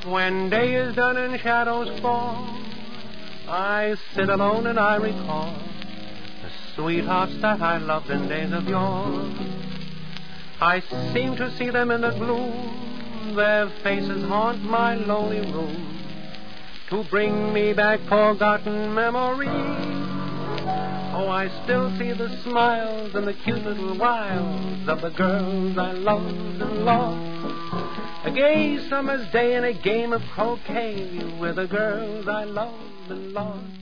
When day is done and shadows fall, I sit alone and I recall the sweethearts that I loved in days of yore. I seem to see them in the gloom, their faces haunt my lonely room, to bring me back forgotten memories. Oh, I still see the smiles and the cute little wiles of the girls I loved and lost. A gay summer's day in a game of croquet with the girls I loved and lost.